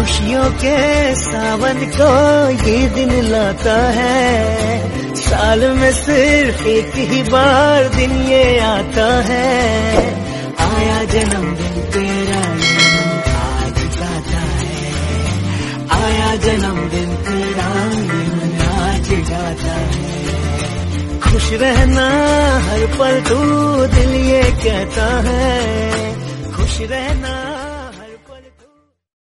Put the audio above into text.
खुशियों के सावन को ये दिन लाता है, साल में सिर्फ एक ही बार दिन ये आता है। आया जन्मदिन तेरा ये मन आज गाता है, आया जन्मदिन तेरा ये मन आज गाता है। खुश रहना हर पल तू दिल ये कहता है, खुश रहना।